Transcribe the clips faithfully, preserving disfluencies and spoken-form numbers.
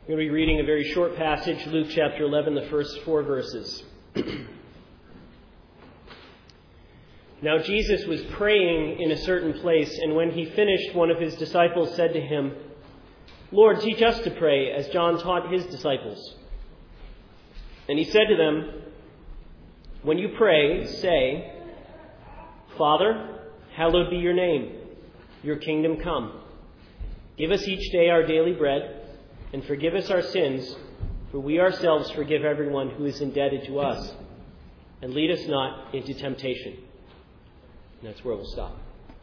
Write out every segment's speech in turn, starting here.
We're going to be reading a very short passage, Luke chapter eleven, the first four verses. Now Jesus was praying in a certain place, and when he finished, one of his disciples said to him, "Lord, teach us to pray, as John taught his disciples." And he said to them, "When you pray, say, 'Father, hallowed be your name. Your kingdom come. Give us each day our daily bread, and forgive us our sins, for we ourselves forgive everyone who is indebted to us. And lead us not into temptation.'" And that's where we'll stop.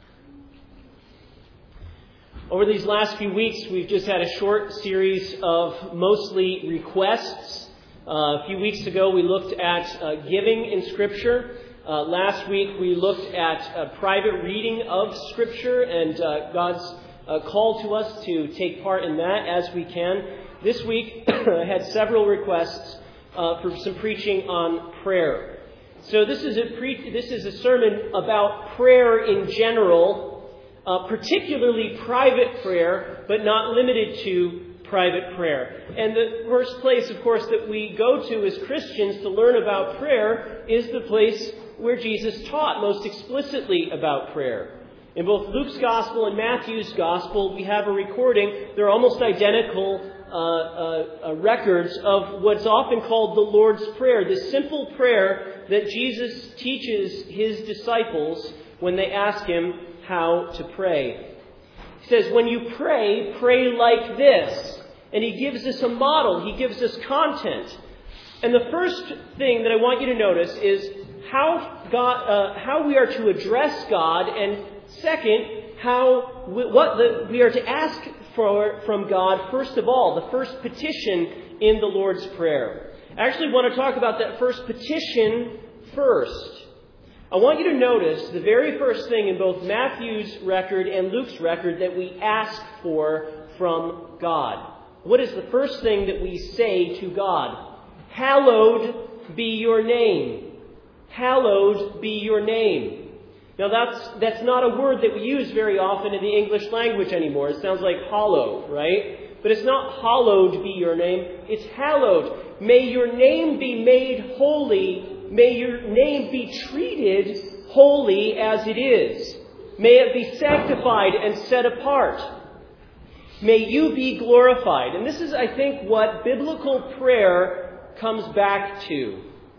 Over these last few weeks, we've just had a short series of mostly requests. Uh, a few weeks ago, we looked at uh, giving in Scripture. Uh, last week, we looked at a private reading of Scripture and uh, God's uh, call to us to take part in that as we can. This week, I had several requests uh, for some preaching on prayer. So this is a pre- this is a sermon about prayer in general, uh, particularly private prayer, but not limited to private prayer. And the first place, of course, that we go to as Christians to learn about prayer is the place where Jesus taught most explicitly about prayer. In both Luke's Gospel and Matthew's Gospel, we have a recording. They're almost identical uh, uh, uh, records of what's often called the Lord's Prayer, this simple prayer that Jesus teaches his disciples when they ask him how to pray. He says, "When you pray, pray like this." And he gives us a model. He gives us content. And the first thing that I want you to notice is how God, uh, how we are to address God, and second, how we, what the, we are to ask for from God. First of all, the first petition in the Lord's Prayer. I actually want to talk about that first petition first. I want you to notice the very first thing in both Matthew's record and Luke's record that we ask for from God. What is the first thing that we say to God? "Hallowed be your name." Hallowed be your name. Now that's that's not a word that we use very often in the English language anymore. It sounds like hollow, right? But it's not hallowed be your name. It's hallowed. May your name be made holy. May your name be treated holy as it is. May it be sanctified and set apart. May you be glorified. And this is, I think, what biblical prayer comes back to.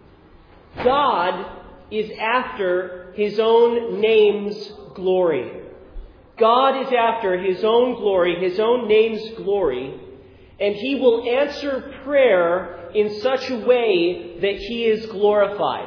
God is after his own name's glory. God is after his own glory, his own name's glory, and he will answer prayer in such a way that he is glorified.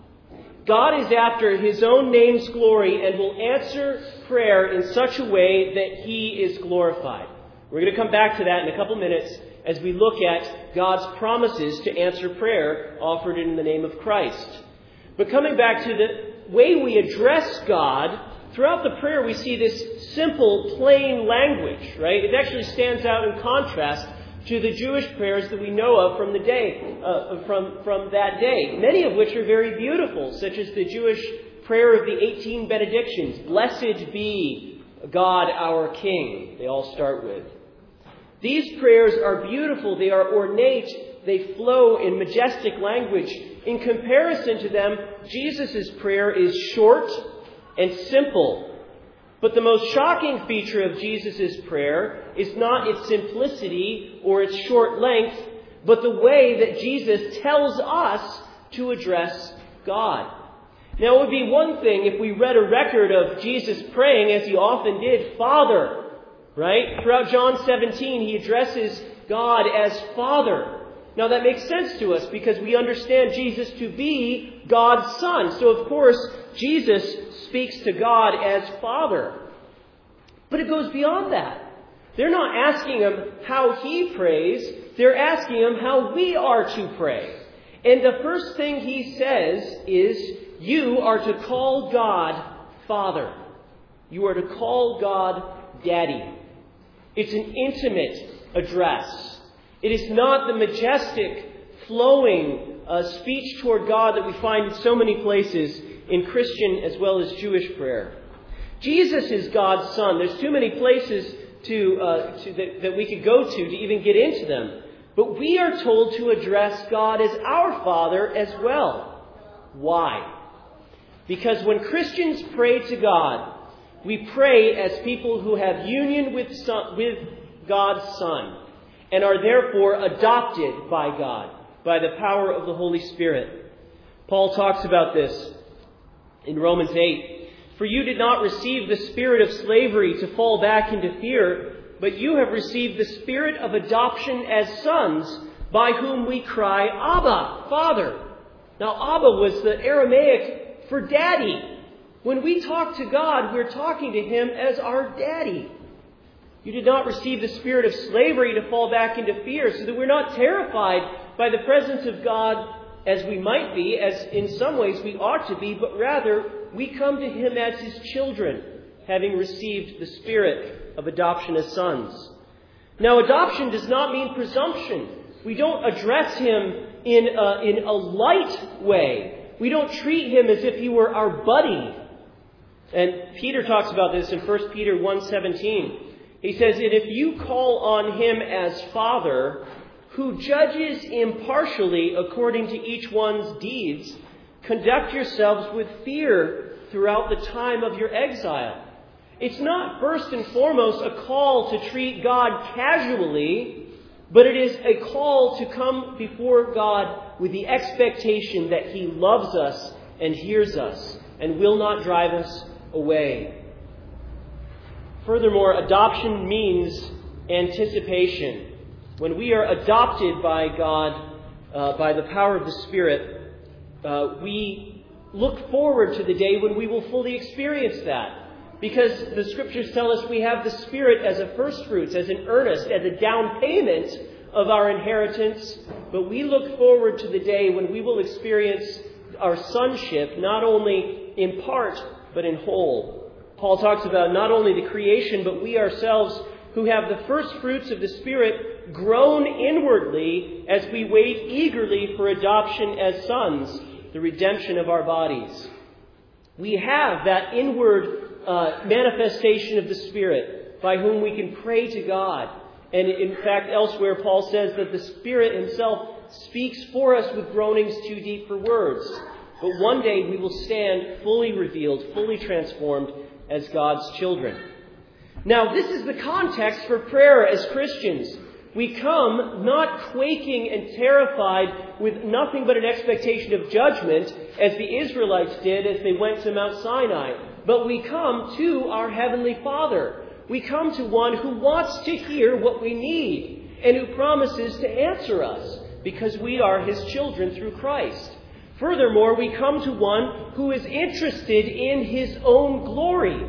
God is after his own name's glory and will answer prayer in such a way that he is glorified. We're going to come back to that in a couple minutes as we look at God's promises to answer prayer offered in the name of Christ. But coming back to the way we address God, throughout the prayer we see this simple, plain language, right? It actually stands out in contrast to the Jewish prayers that we know of from the day, uh, from, from that day, many of which are very beautiful, such as the Jewish prayer of the eighteen benedictions. "Blessed be God our King," they all start with. These prayers are beautiful, they are ornate, they flow in majestic language. In comparison to them, Jesus' prayer is short and simple. But the most shocking feature of Jesus' prayer is not its simplicity or its short length, but the way that Jesus tells us to address God. Now, it would be one thing if we read a record of Jesus praying, as he often did, "Father," right? Throughout John seventeen, he addresses God as Father. Now that makes sense to us because we understand Jesus to be God's Son. So of course, Jesus speaks to God as Father. But it goes beyond that. They're not asking him how he prays. They're asking him how we are to pray. And the first thing he says is, you are to call God Father. You are to call God Daddy. It's an intimate address. It is not the majestic, flowing uh, speech toward God that we find in so many places in Christian as well as Jewish prayer. Jesus is God's Son. There's too many places to, uh, to that, that we could go to to even get into them. But we are told to address God as our Father as well. Why? Because when Christians pray to God, we pray as people who have union with, son, with God's Son and are therefore adopted by God by the power of the Holy Spirit. Paul talks about this in Romans eight. For you did not receive the spirit of slavery to fall back into fear, but you have received the spirit of adoption as sons, by whom we cry, Abba, Father. Now, Abba was the Aramaic for daddy. When we talk to God, we're talking to Him as our daddy. You did not receive the spirit of slavery to fall back into fear, so that we're not terrified by the presence of God as we might be, as in some ways we ought to be, but rather we come to Him as His children, having received the spirit of adoption as sons. Now, adoption does not mean presumption. We don't address Him in a, in a light way. We don't treat Him as if He were our buddy. And Peter talks about this in First Peter one seventeen. He says that if you call on Him as Father, who judges impartially according to each one's deeds, conduct yourselves with fear throughout the time of your exile. It's not first and foremost a call to treat God casually, but it is a call to come before God with the expectation that He loves us and hears us and will not drive us away. Furthermore, adoption means anticipation. When we are adopted by God, uh, by the power of the Spirit, uh, we look forward to the day when we will fully experience that. Because the Scriptures tell us we have the Spirit as a first fruits, as an earnest, as a down payment of our inheritance. But we look forward to the day when we will experience our sonship, not only in part, but in whole. Paul talks about not only the creation, but we ourselves who have the first fruits of the Spirit groan inwardly as we wait eagerly for adoption as sons, the redemption of our bodies. We have that inward uh, manifestation of the Spirit by whom we can pray to God. And in fact, elsewhere, Paul says that the Spirit Himself speaks for us with groanings too deep for words. But one day we will stand fully revealed, fully transformed as God's children. Now, this is the context for prayer as Christians. We come not quaking and terrified with nothing but an expectation of judgment, as the Israelites did as they went to Mount Sinai. But we come to our Heavenly Father. We come to one who wants to hear what we need and who promises to answer us because we are His children through Christ. Furthermore, we come to one who is interested in His own glory.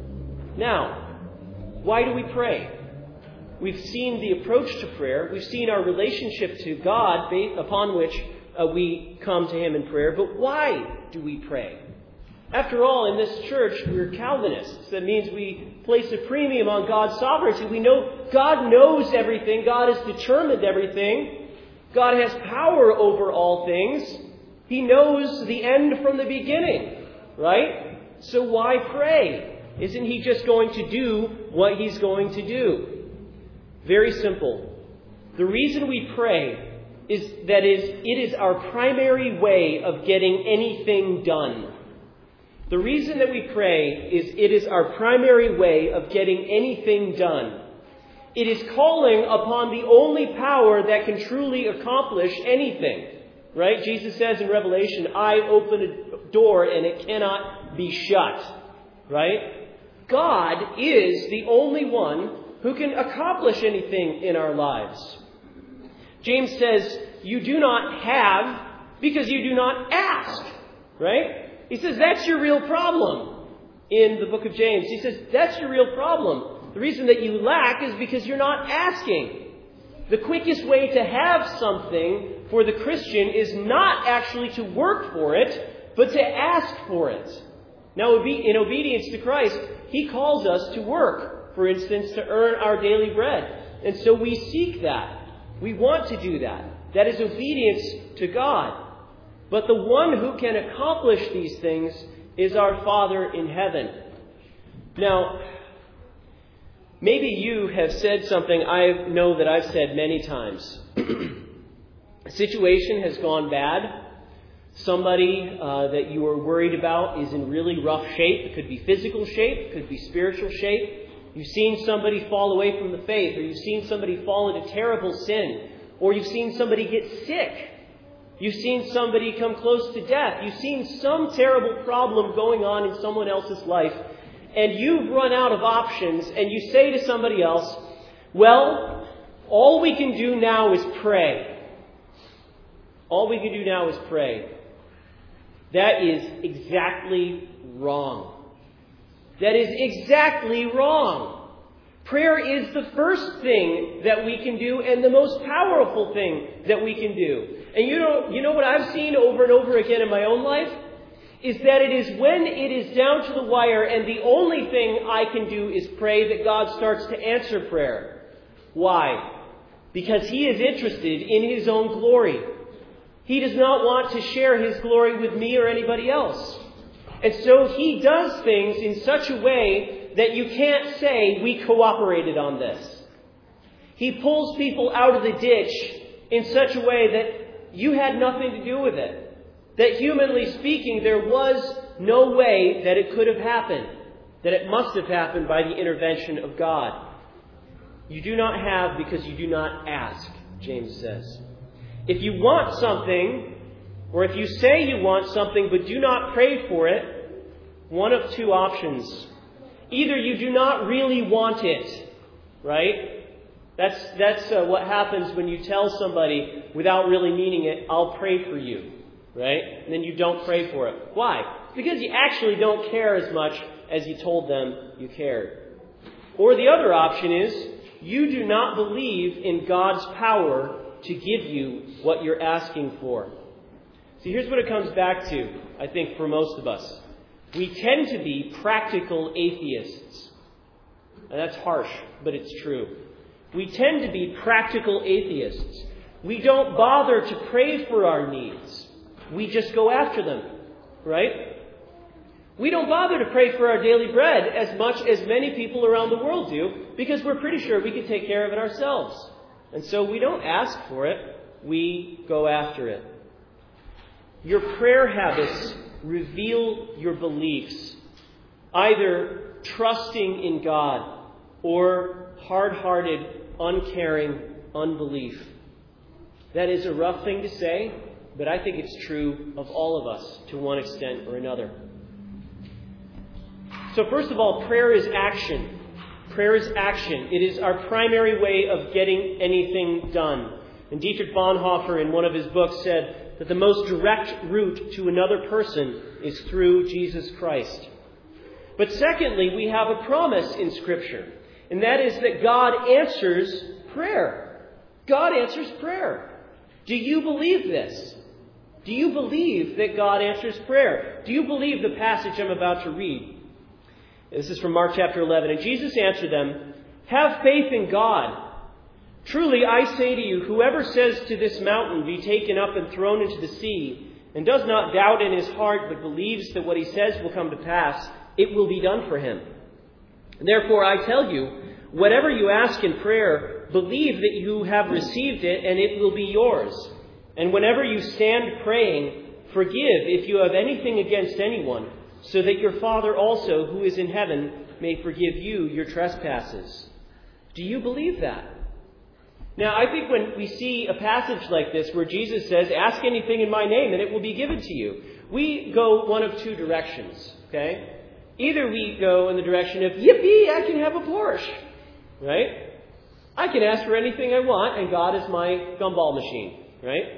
Now, why do we pray? We've seen the approach to prayer. We've seen our relationship to God upon which uh, we come to Him in prayer. But why do we pray? After all, in this church, we're Calvinists. That means we place a premium on God's sovereignty. We know God knows everything. God has determined everything. God has power over all things. He knows the end from the beginning, right? So why pray? Isn't He just going to do what He's going to do? Very simple. The reason we pray is that is it is our primary way of getting anything done. The reason that we pray is it is our primary way of getting anything done. It is calling upon the only power that can truly accomplish anything. Right? Jesus says in Revelation, I open a door and it cannot be shut. Right? God is the only one who can accomplish anything in our lives. James says, you do not have because you do not ask. Right? He says, that's your real problem in the book of James. He says, that's your real problem. The reason that you lack is because you're not asking. The quickest way to have something for the Christian is not actually to work for it, but to ask for it. Now, in obedience to Christ, He calls us to work, for instance, to earn our daily bread. And so we seek that. We want to do that. That is obedience to God. But the one who can accomplish these things is our Father in heaven. Now, Maybe you have said something I know that I've said many times. A situation has gone bad. Somebody uh, that you are worried about is in really rough shape. It could be physical shape. It could be spiritual shape. You've seen somebody fall away from the faith, or you've seen somebody fall into terrible sin, or you've seen somebody get sick. You've seen somebody come close to death. You've seen some terrible problem going on in someone else's life, and you've run out of options, and you say to somebody else, well, all we can do now is pray. All we can do now is pray. That is exactly wrong. That is exactly wrong. Prayer is the first thing that we can do and the most powerful thing that we can do. And you know, you know what I've seen over and over again in my own life? Is that it is when it is down to the wire and the only thing I can do is pray that God starts to answer prayer. Why? Because He is interested in His own glory. He does not want to share His glory with me or anybody else. And so He does things in such a way that you can't say we cooperated on this. He pulls people out of the ditch in such a way that you had nothing to do with it. That humanly speaking, there was no way that it could have happened. That it must have happened by the intervention of God. You do not have because you do not ask, James says. If you want something, or if you say you want something but do not pray for it, one of two options. Either you do not really want it, right? That's that's uh, what happens when you tell somebody without really meaning it, I'll pray for you, right? And then you don't pray for it. Why? Because you actually don't care as much as you told them you cared. Or the other option is you do not believe in God's power to give you what you're asking for. See, here's what it comes back to, I think, for most of us. We tend to be practical atheists. And that's harsh, but it's true. We tend to be practical atheists. We don't bother to pray for our needs. We just go after them, right? We don't bother to pray for our daily bread as much as many people around the world do because we're pretty sure we can take care of it ourselves. And so we don't ask for it, we go after it. Your prayer habits reveal your beliefs, either trusting in God or hard-hearted, uncaring unbelief. That is a rough thing to say, but I think it's true of all of us to one extent or another. So first of all, prayer is action. Prayer is action. It is our primary way of getting anything done. And Dietrich Bonhoeffer, in one of his books, said that the most direct route to another person is through Jesus Christ. But secondly, we have a promise in Scripture, and that is that God answers prayer. God answers prayer. Do you believe this? Do you believe that God answers prayer? Do you believe the passage I'm about to read? This is from Mark chapter eleven. And Jesus answered them, "Have faith in God. Truly I say to you, whoever says to this mountain, be taken up and thrown into the sea, and does not doubt in his heart, but believes that what he says will come to pass, it will be done for him. Therefore I tell you, whatever you ask in prayer, believe that you have received it, and it will be yours. And whenever you stand praying, forgive if you have anything against anyone, so that your Father also, who is in heaven, may forgive you your trespasses." Do you believe that? Now, I think when we see a passage like this where Jesus says, "Ask anything in my name and it will be given to you," we go one of two directions, okay? Either we go in the direction of, yippee, I can have a Porsche, right? I can ask for anything I want and God is my gumball machine, right?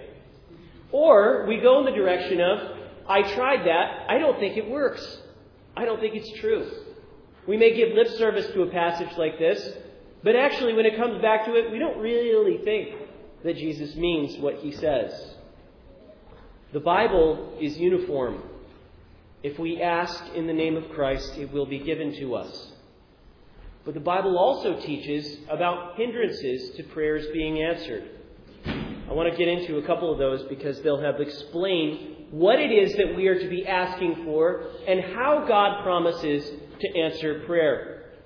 Or we go in the direction of, I tried that. I don't think it works. I don't think it's true. We may give lip service to a passage like this, but actually when it comes back to it, we don't really think that Jesus means what he says. The Bible is uniform. If we ask in the name of Christ, it will be given to us. But the Bible also teaches about hindrances to prayers being answered. I want to get into a couple of those because they'll help explain what it is that we are to be asking for and how God promises to answer prayer.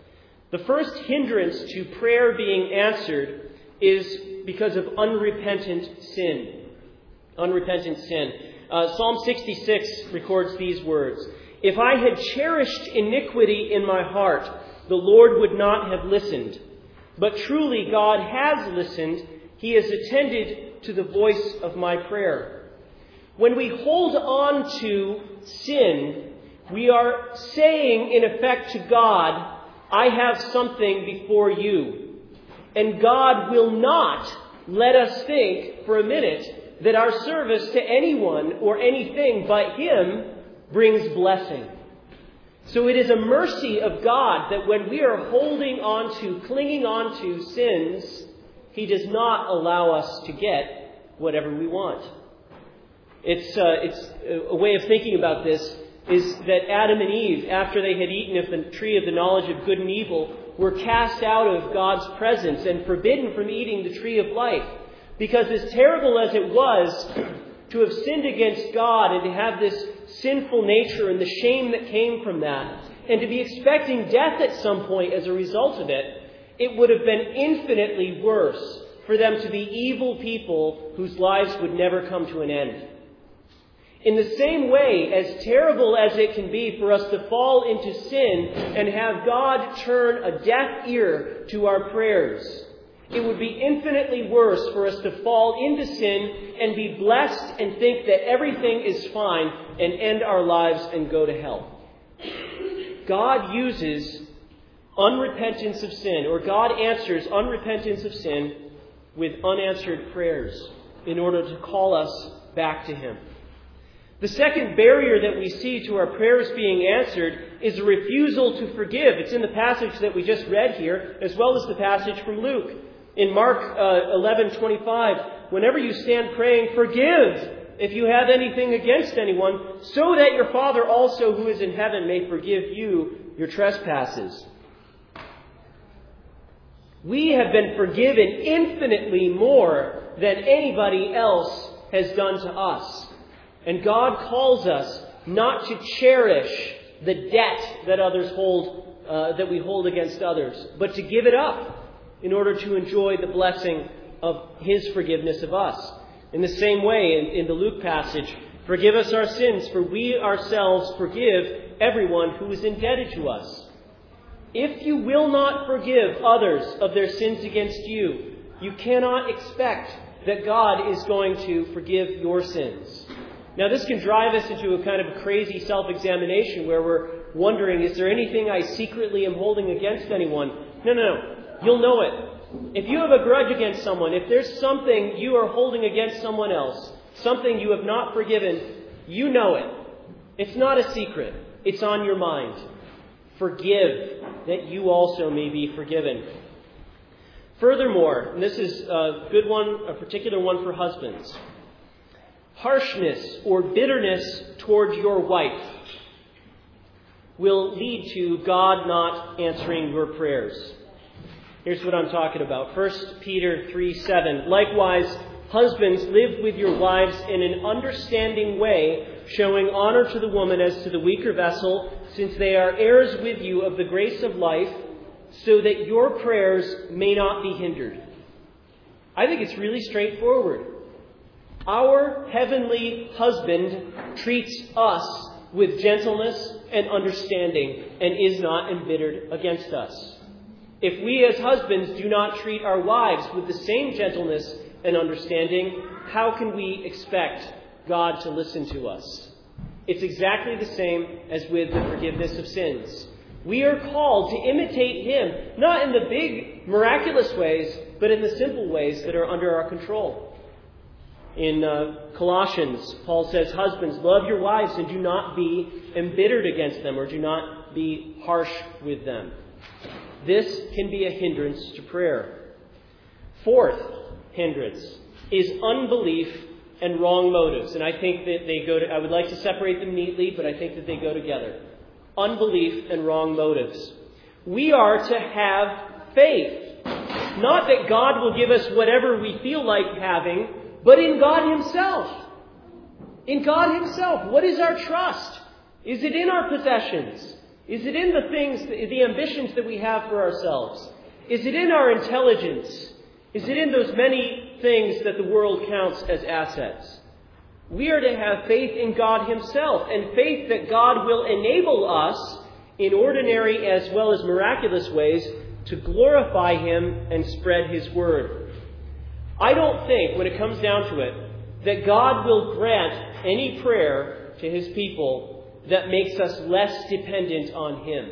The first hindrance to prayer being answered is because of unrepentant sin. Unrepentant sin. Uh, Psalm sixty-six records these words. If I had cherished iniquity in my heart, the Lord would not have listened. But truly God has listened. He has attended to the voice of my prayer. When we hold on to sin, we are saying in effect to God, I have something before you. And God will not let us think for a minute that our service to anyone or anything but Him brings blessing. So it is a mercy of God that when we are holding on to, clinging on to sins, He does not allow us to get whatever we want. It's, uh, it's a way of thinking about this is that Adam and Eve, after they had eaten of the tree of the knowledge of good and evil, were cast out of God's presence and forbidden from eating the tree of life. Because as terrible as it was to have sinned against God and to have this sinful nature and the shame that came from that, and to be expecting death at some point as a result of it, it would have been infinitely worse for them to be evil people whose lives would never come to an end. In the same way, as terrible as it can be for us to fall into sin and have God turn a deaf ear to our prayers, it would be infinitely worse for us to fall into sin and be blessed and think that everything is fine and end our lives and go to hell. God uses unrepentance of sin, or God answers unrepentance of sin with unanswered prayers in order to call us back to Him. The second barrier that we see to our prayers being answered is a refusal to forgive. It's in the passage that we just read here, as well as the passage from Luke. In Mark uh, eleven twenty-five, whenever you stand praying, forgive if you have anything against anyone, so that your Father also who is in heaven may forgive you your trespasses. We have been forgiven infinitely more than anybody else has done to us. And God calls us not to cherish the debt that others hold, uh, that we hold against others, but to give it up in order to enjoy the blessing of His forgiveness of us. In the same way, in, in the Luke passage, forgive us our sins, for we ourselves forgive everyone who is indebted to us. If you will not forgive others of their sins against you, you cannot expect that God is going to forgive your sins. Now, this can drive us into a kind of a crazy self-examination where we're wondering, is there anything I secretly am holding against anyone? No, no, no. You'll know it. If you have a grudge against someone, if there's something you are holding against someone else, something you have not forgiven, you know it. It's not a secret. It's on your mind. Forgive, that you also may be forgiven. Furthermore, and this is a good one, a particular one for husbands, harshness or bitterness towards your wife will lead to God not answering your prayers. Here's what I'm talking about. First Peter three seven. Likewise, husbands, live with your wives in an understanding way, showing honor to the woman as to the weaker vessel, since they are heirs with you of the grace of life, so that your prayers may not be hindered. I think it's really straightforward. Our heavenly husband treats us with gentleness and understanding and is not embittered against us. If we as husbands do not treat our wives with the same gentleness and understanding, how can we expect God to listen to us? It's exactly the same as with the forgiveness of sins. We are called to imitate Him, not in the big, miraculous ways, but in the simple ways that are under our control. In uh, Colossians, Paul says, husbands, love your wives and do not be embittered against them, or do not be harsh with them. This can be a hindrance to prayer. Fourth hindrance is unbelief and wrong motives. And I think that they go to, I would like to separate them neatly, but I think that they go together. Unbelief and wrong motives. We are to have faith. Not that God will give us whatever we feel like having, but in God Himself. In God Himself. What is our trust? Is it in our possessions? Is it in the things, the ambitions that we have for ourselves? Is it in our intelligence? Is it in those many things that the world counts as assets? We are to have faith in God Himself, and faith that God will enable us in ordinary as well as miraculous ways to glorify Him and spread His word. I don't think, when it comes down to it, that God will grant any prayer to His people that makes us less dependent on Him.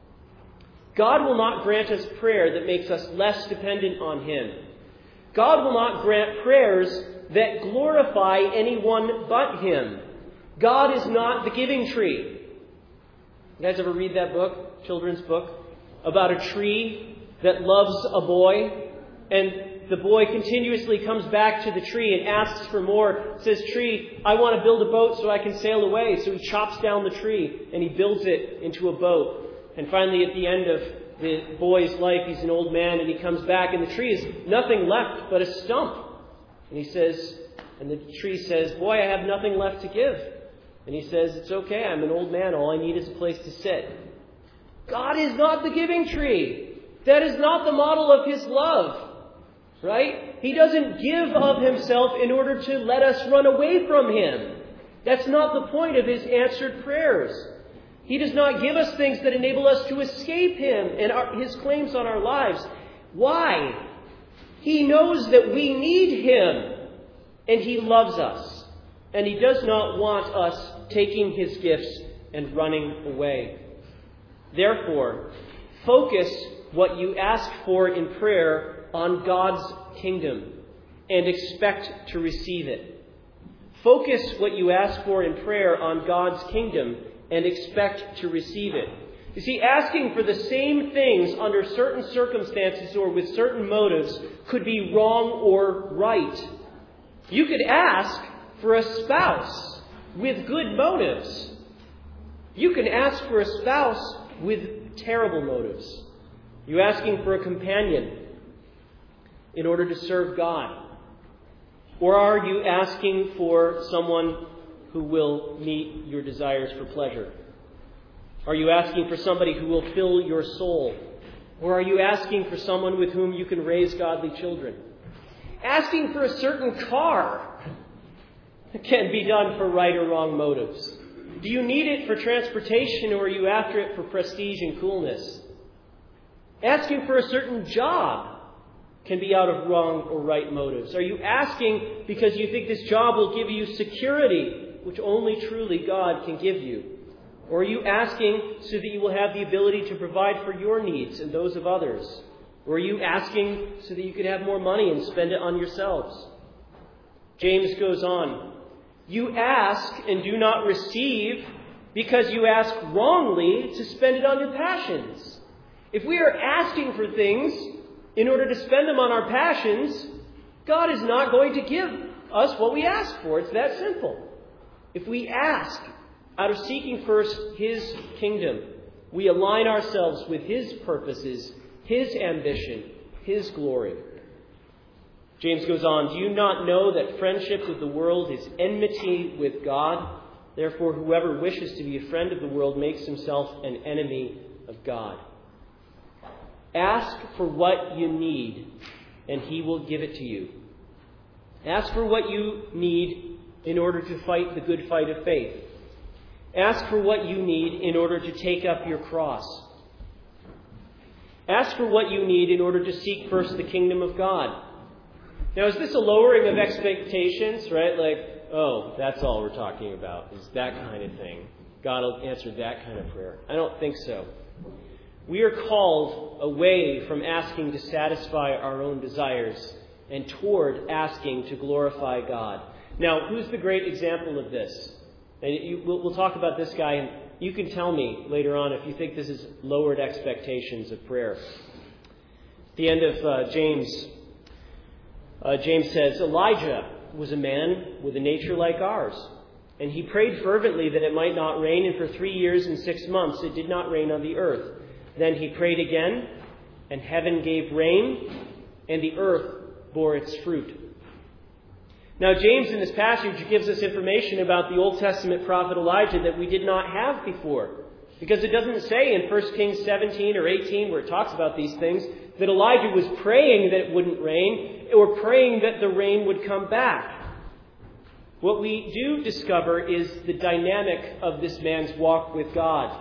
God will not grant us prayer that makes us less dependent on Him. God will not grant prayers that glorify anyone but Him. God is not the giving tree. You guys ever read that book, children's book, about a tree that loves a boy, and the boy continuously comes back to the tree and asks for more. Says, "Tree, I want to build a boat so I can sail away." So he chops down the tree and he builds it into a boat. And finally, at the end of the boy's life, he's an old man, and he comes back, and the tree is nothing left but a stump. And he says, and the tree says, "Boy, I have nothing left to give." And he says, "It's okay, I'm an old man, all I need is a place to sit." God is not the giving tree. That is not the model of His love. Right? He doesn't give of Himself in order to let us run away from Him. That's not the point of His answered prayers. He does not give us things that enable us to escape Him and our, His claims on our lives. Why? He knows that we need Him, and He loves us. And He does not want us taking His gifts and running away. Therefore, focus what you ask for in prayer on God's kingdom and expect to receive it. Focus what you ask for in prayer on God's kingdom and expect to receive it. You see, asking for the same things under certain circumstances or with certain motives could be wrong or right. You could ask for a spouse with good motives. You can ask for a spouse with terrible motives. You're asking for a companion in order to serve God? Or are you asking for someone who will meet your desires for pleasure? Are you asking for somebody who will fill your soul? Or are you asking for someone with whom you can raise godly children? Asking for a certain car can be done for right or wrong motives. Do you need it for transportation, or are you after it for prestige and coolness? Asking for a certain job can be out of wrong or right motives. Are you asking because you think this job will give you security, which only truly God can give you? Or are you asking so that you will have the ability to provide for your needs and those of others? Or are you asking so that you can have more money and spend it on yourselves? James goes on, "You ask and do not receive because you ask wrongly to spend it on your passions." If we are asking for things in order to spend them on our passions, God is not going to give us what we ask for. It's that simple. If we ask out of seeking first His kingdom, we align ourselves with His purposes, His ambition, His glory. James goes on, "Do you not know that friendship with the world is enmity with God? Therefore, whoever wishes to be a friend of the world makes himself an enemy of God." Ask for what you need, and He will give it to you. Ask for what you need in order to fight the good fight of faith. Ask for what you need in order to take up your cross. Ask for what you need in order to seek first the kingdom of God. Now, is this a lowering of expectations, right? Like, oh, that's all we're talking about, is that kind of thing. God will answer that kind of prayer. I don't think so. We are called away from asking to satisfy our own desires and toward asking to glorify God. Now, who's the great example of this? And you, we'll, we'll talk about this guy, and you can tell me later on if you think this is lowered expectations of prayer. At the end of uh, James, uh, James says, "Elijah was a man with a nature like ours, and he prayed fervently that it might not rain, and for three years and six months it did not rain on the earth. Then he prayed again, and heaven gave rain, and the earth bore its fruit." Now, James in this passage gives us information about the Old Testament prophet Elijah that we did not have before. Because it doesn't say in First Kings seventeen or eighteen, where it talks about these things, that Elijah was praying that it wouldn't rain or praying that the rain would come back. What we do discover is the dynamic of this man's walk with God.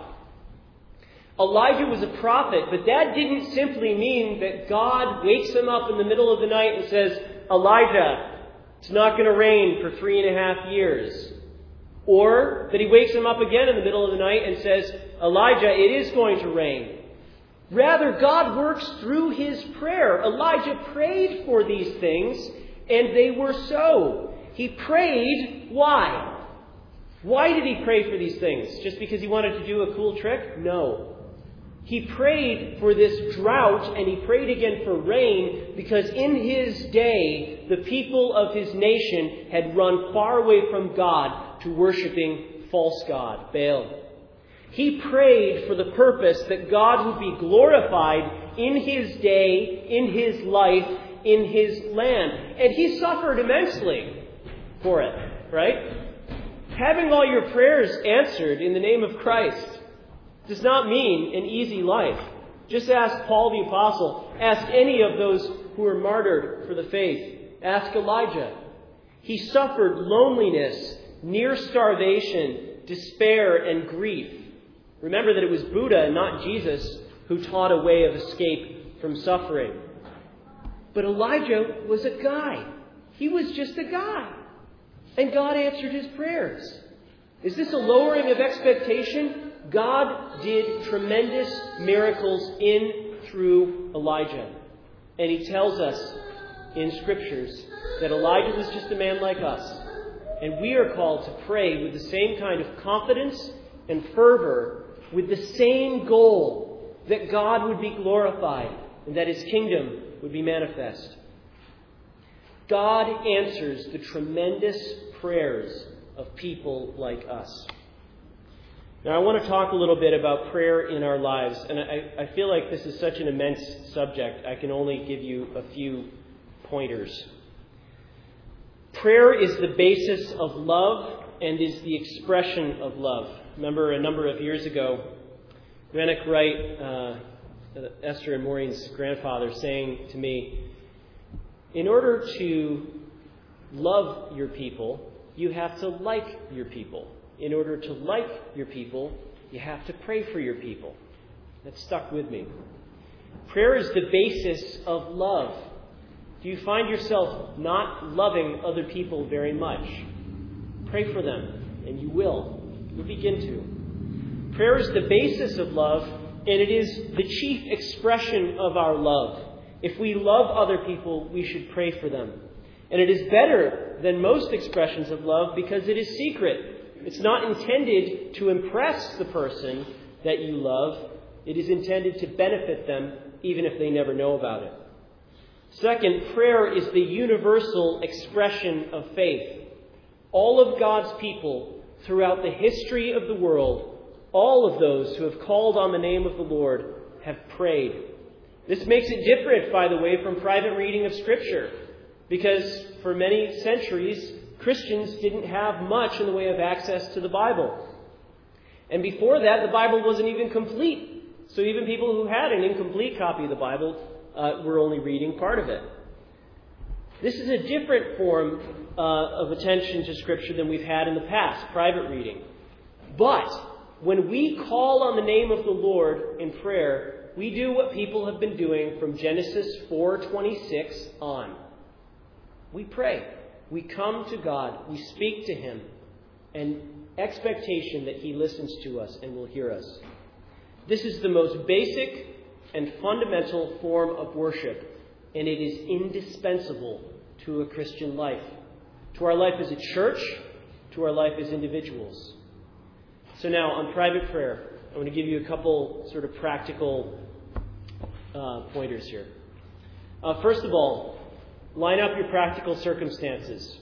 Elijah was a prophet, but that didn't simply mean that God wakes him up in the middle of the night and says, Elijah, it's not going to rain for three and a half years. Or that he wakes him up again in the middle of the night and says, Elijah, it is going to rain. Rather, God works through his prayer. Elijah prayed for these things, and they were so. He prayed, why? Why did he pray for these things? Just because he wanted to do a cool trick? No. He prayed for this drought, and he prayed again for rain, because in his day, the people of his nation had run far away from God to worshiping false god, Baal. He prayed for the purpose that God would be glorified in his day, in his life, in his land. And he suffered immensely for it, right? Having all your prayers answered in the name of Christ does not mean an easy life. Just ask Paul the Apostle. Ask any of those who were martyred for the faith. Ask Elijah. He suffered loneliness, near starvation, despair, and grief. Remember that it was Buddha and not Jesus who taught a way of escape from suffering. But Elijah was a guy. He was just a guy. And God answered his prayers. Is this a lowering of expectation? God did tremendous miracles in, through Elijah. And he tells us in Scriptures that Elijah was just a man like us. And we are called to pray with the same kind of confidence and fervor, with the same goal, that God would be glorified and that his kingdom would be manifest. God answers the tremendous prayers of people like us. Now, I want to talk a little bit about prayer in our lives, and I, I feel like this is such an immense subject, I can only give you a few pointers. Prayer is the basis of love and is the expression of love. Remember a number of years ago, Rennick Wright, uh, Esther and Maureen's grandfather, saying to me, in order to love your people, you have to like your people. In order to like your people, you have to pray for your people. That stuck with me. Prayer is the basis of love. Do you find yourself not loving other people very much? Pray for them, and you will. You'll begin to. Prayer is the basis of love, and it is the chief expression of our love. If we love other people, we should pray for them. And it is better than most expressions of love because it is secret. It's not intended to impress the person that you love. It is intended to benefit them, even if they never know about it. Second, prayer is the universal expression of faith. All of God's people throughout the history of the world, all of those who have called on the name of the Lord, have prayed. This makes it different, by the way, from private reading of Scripture, because for many centuries, Christians didn't have much in the way of access to the Bible. And before that, the Bible wasn't even complete. So even people who had an incomplete copy of the Bible uh, were only reading part of it. This is a different form uh, of attention to Scripture than we've had in the past, private reading. But when we call on the name of the Lord in prayer, we do what people have been doing from Genesis four twenty-six on. We pray. We come to God. We speak to Him. And expectation that He listens to us and will hear us. This is the most basic and fundamental form of worship, and it is indispensable to a Christian life, to our life as a church, to our life as individuals. So now, on private prayer, I want to give you a couple sort of practical uh, pointers here. Uh, first of all, line up your practical circumstances.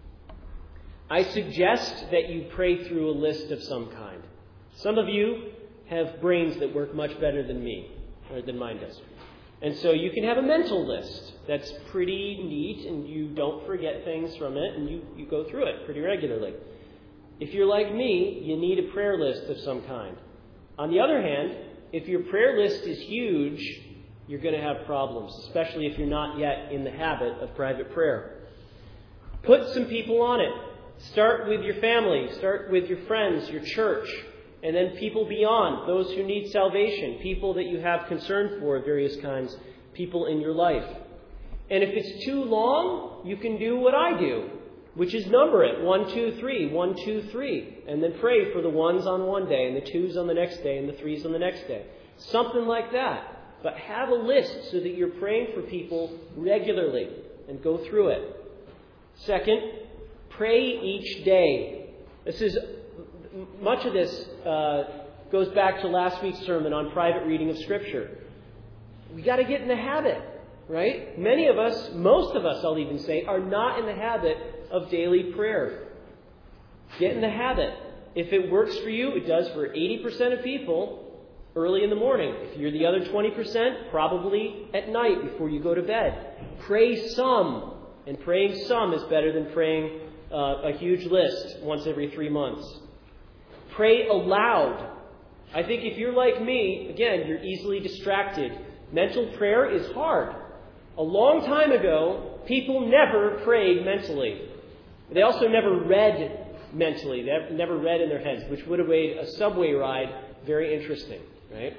I suggest that you pray through a list of some kind. Some of you have brains that work much better than me, or than mine does. And so you can have a mental list that's pretty neat, and you don't forget things from it, and you, you go through it pretty regularly. If you're like me, you need a prayer list of some kind. On the other hand, if your prayer list is huge, you're going to have problems, especially if you're not yet in the habit of private prayer. Put some people on it. Start with your family. Start with your friends, your church, and then people beyond, those who need salvation, people that you have concern for of various kinds, people in your life. And if it's too long, you can do what I do, which is number it. One, two, three. One, two, three. And then pray for the ones on one day, and the twos on the next day, and the threes on the next day. Something like that. But have a list so that you're praying for people regularly and go through it. Second, pray each day. This is much of this uh, goes back to last week's sermon on private reading of Scripture. We got to get in the habit, right? Many of us, most of us, I'll even say, are not in the habit of daily prayer. Get in the habit. If it works for you, it does for eighty percent of people. Early in the morning. If you're the other twenty percent, probably at night before you go to bed. Pray some. And praying some is better than praying uh, a huge list once every three months. Pray aloud. I think if you're like me, again, you're easily distracted. Mental prayer is hard. A long time ago, people never prayed mentally. They also never read mentally. They never read in their heads, which would have made a subway ride very interesting. Right?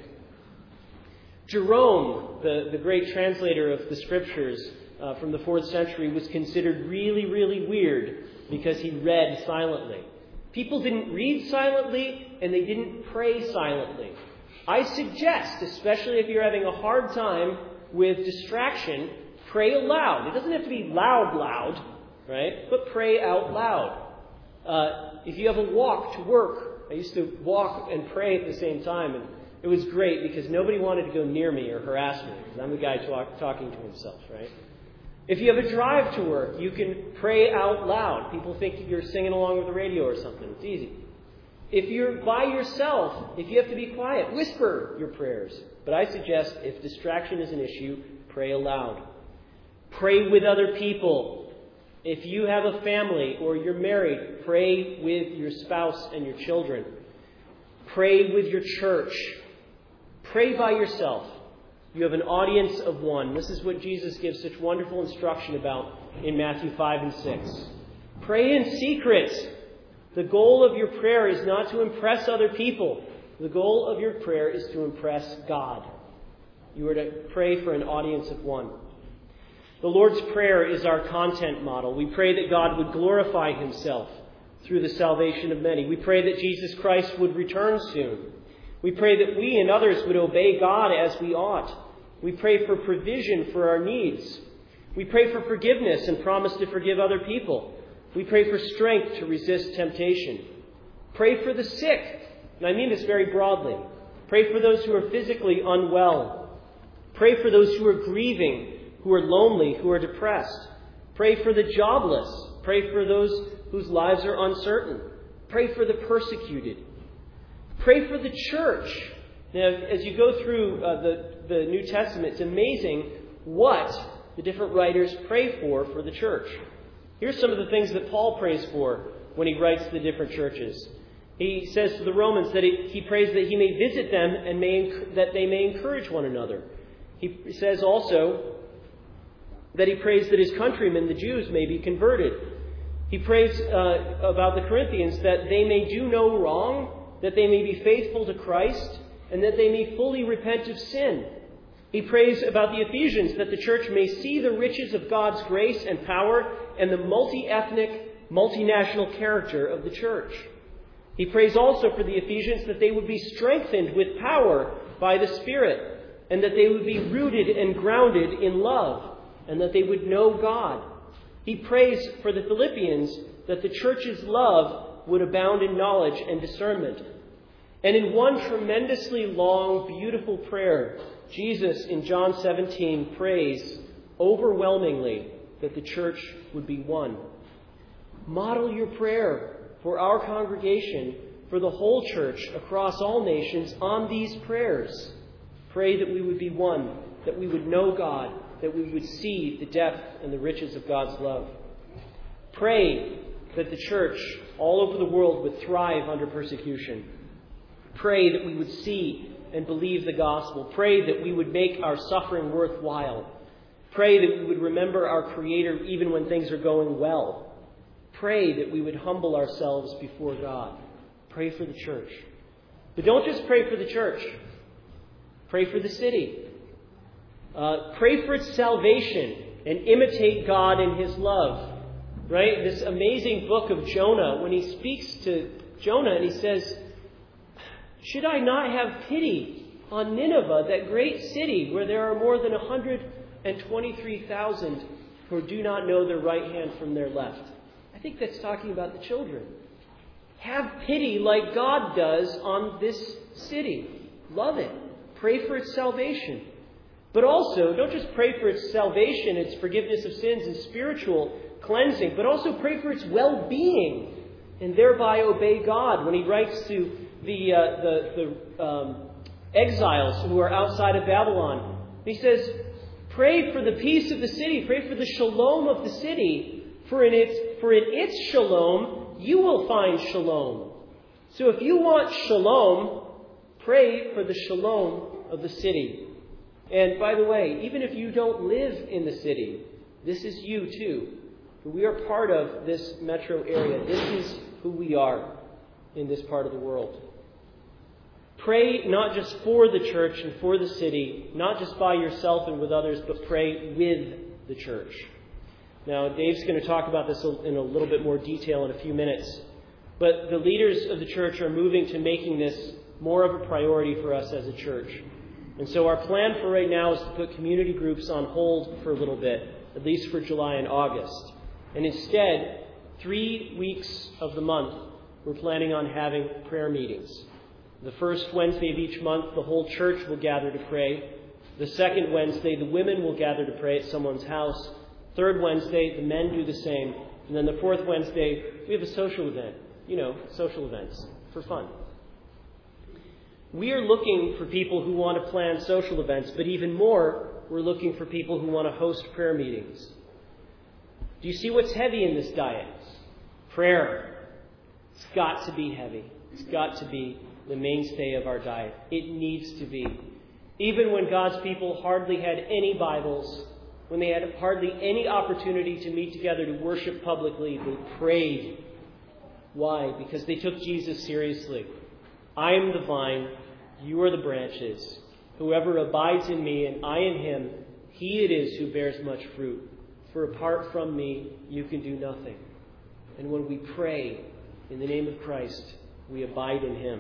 Jerome, the, the great translator of the Scriptures uh, from the fourth century, was considered really, really weird because he read silently. People didn't read silently and they didn't pray silently. I suggest, especially if you're having a hard time with distraction, pray aloud. It doesn't have to be loud, loud, right? But pray out loud. Uh, if you have a walk to work, I used to walk and pray at the same time, and it was great because nobody wanted to go near me or harass me because I'm the guy talk, talking to himself, right? If you have a drive to work, you can pray out loud. People think you're singing along with the radio or something. It's easy. If you're by yourself, if you have to be quiet, whisper your prayers. But I suggest if distraction is an issue, pray aloud. Pray with other people. If you have a family or you're married, pray with your spouse and your children. Pray with your church. Pray by yourself. You have an audience of one. This is what Jesus gives such wonderful instruction about in Matthew five and six. Pray in secret. The goal of your prayer is not to impress other people. The goal of your prayer is to impress God. You are to pray for an audience of one. The Lord's Prayer is our content model. We pray that God would glorify Himself through the salvation of many. We pray that Jesus Christ would return soon. We pray that we and others would obey God as we ought. We pray for provision for our needs. We pray for forgiveness and promise to forgive other people. We pray for strength to resist temptation. Pray for the sick. And I mean this very broadly. Pray for those who are physically unwell. Pray for those who are grieving, who are lonely, who are depressed. Pray for the jobless. Pray for those whose lives are uncertain. Pray for the persecuted. Pray for the church. Now, as you go through uh, the, the New Testament, it's amazing what the different writers pray for for the church. Here's some of the things that Paul prays for when he writes to the different churches. He says to the Romans that he, he prays that he may visit them and may, that they may encourage one another. He says also that he prays that his countrymen, the Jews, may be converted. He prays uh, about the Corinthians that they may do no wrong, that they may be faithful to Christ, and that they may fully repent of sin. He prays about the Ephesians that the church may see the riches of God's grace and power and the multi-ethnic, multinational character of the church. He prays also for the Ephesians that they would be strengthened with power by the Spirit, and that they would be rooted and grounded in love, and that they would know God. He prays for the Philippians that the church's love would abound in knowledge and discernment. And in one tremendously long, beautiful prayer, Jesus in John seventeen prays overwhelmingly that the church would be one. Model your prayer for our congregation, for the whole church across all nations on these prayers. Pray that we would be one, that we would know God, that we would see the depth and the riches of God's love. Pray that the church all over the world would thrive under persecution. Pray that we would see and believe the gospel. Pray that we would make our suffering worthwhile. Pray that we would remember our Creator even when things are going well. Pray that we would humble ourselves before God. Pray for the church. But don't just pray for the church. Pray for the city. Uh, pray for its salvation and imitate God in His love. Right? This amazing book of Jonah, when he speaks to Jonah and he says, should I not have pity on Nineveh, that great city where there are more than one hundred twenty-three thousand who do not know their right hand from their left? I think that's talking about the children. Have pity like God does on this city. Love it. Pray for its salvation. But also, don't just pray for its salvation, its forgiveness of sins and spiritual cleansing, but also pray for its well-being and thereby obey God. When he writes to the uh, the, the um, exiles who are outside of Babylon, he says, pray for the peace of the city, pray for the shalom of the city, for in its, for in its shalom you will find shalom. So if you want shalom, pray for the shalom of the city. And by the way, even if you don't live in the city, this is you too. We are part of this metro area. This is who we are in this part of the world. Pray not just for the church and for the city, not just by yourself and with others, but pray with the church. Now, Dave's going to talk about this in a little bit more detail in a few minutes. But the leaders of the church are moving to making this more of a priority for us as a church. And so our plan for right now is to put community groups on hold for a little bit, at least for July and August. And instead, three weeks of the month, we're planning on having prayer meetings. The first Wednesday of each month, the whole church will gather to pray. The second Wednesday, the women will gather to pray at someone's house. Third Wednesday, the men do the same. And then the fourth Wednesday, we have a social event. You know, social events for fun. We are looking for people who want to plan social events, but even more, we're looking for people who want to host prayer meetings. Do you see what's heavy in this diet? Prayer. It's got to be heavy. It's got to be the mainstay of our diet. It needs to be. Even when God's people hardly had any Bibles, when they had hardly any opportunity to meet together to worship publicly, they prayed. Why? Because they took Jesus seriously. I am the vine, you are the branches. Whoever abides in me and I in him, he it is who bears much fruit. For apart from me, you can do nothing. And when we pray in the name of Christ, we abide in him.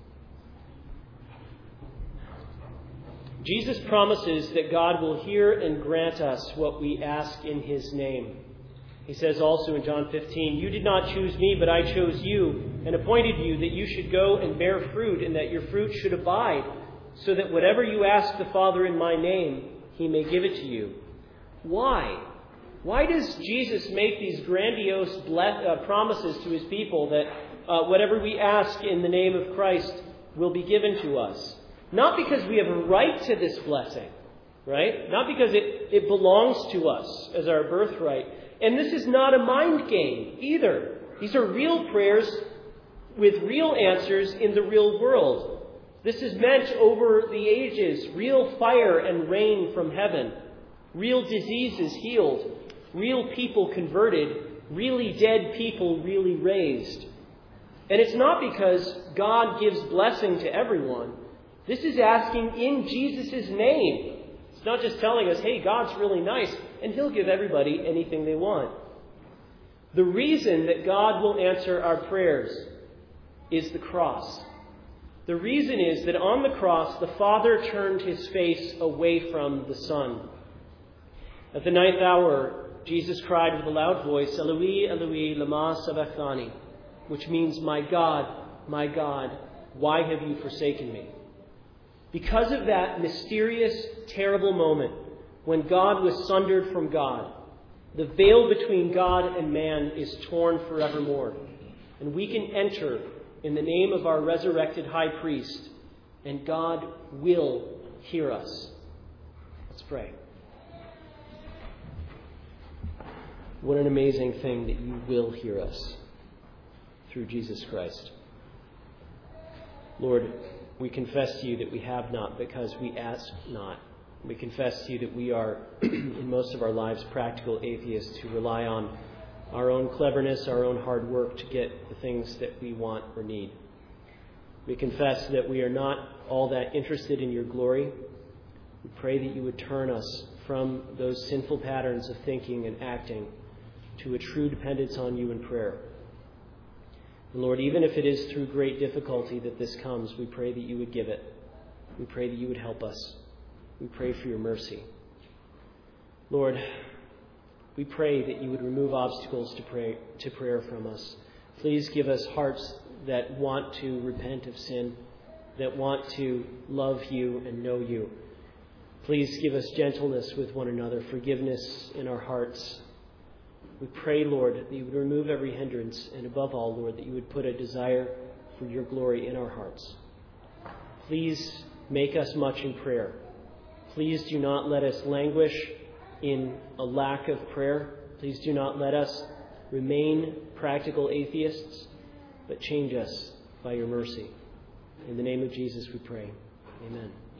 Jesus promises that God will hear and grant us what we ask in his name. He says also in John fifteen, you did not choose me, but I chose you and appointed you that you should go and bear fruit and that your fruit should abide, so that whatever you ask the Father in my name, he may give it to you. Why? Why does Jesus make these grandiose bless, uh, promises to his people that uh, whatever we ask in the name of Christ will be given to us? Not because we have a right to this blessing, right? Not because it, it belongs to us as our birthright. And this is not a mind game either. These are real prayers with real answers in the real world. This is meant over the ages, real fire and rain from heaven, real diseases healed, real people converted, really dead people really raised. And it's not because God gives blessing to everyone. This is asking in Jesus' name. It's not just telling us, hey, God's really nice, and he'll give everybody anything they want. The reason that God will answer our prayers is the cross. The reason is that on the cross, the Father turned his face away from the Son. At the ninth hour, Jesus cried with a loud voice, Eloi, Eloi, lama sabachthani, which means, my God, my God, why have you forsaken me? Because of that mysterious, terrible moment when God was sundered from God, the veil between God and man is torn forevermore. And we can enter in the name of our resurrected high priest, and God will hear us. Let's pray. What an amazing thing that you will hear us through Jesus Christ. Lord, we confess to you that we have not because we ask not. We confess to you that we are, in most of our lives, practical atheists who rely on our own cleverness, our own hard work to get the things that we want or need. We confess that we are not all that interested in your glory. We pray that you would turn us from those sinful patterns of thinking and acting to a true dependence on you in prayer. And Lord, even if it is through great difficulty that this comes, we pray that you would give it. We pray that you would help us. We pray for your mercy. Lord, we pray that you would remove obstacles to pray, to prayer from us. Please give us hearts that want to repent of sin, that want to love you and know you. Please give us gentleness with one another, forgiveness in our hearts. We pray, Lord, that you would remove every hindrance, and above all, Lord, that you would put a desire for your glory in our hearts. Please make us much in prayer. Please do not let us languish in a lack of prayer. Please do not let us remain practical atheists, but change us by your mercy. In the name of Jesus we pray. Amen.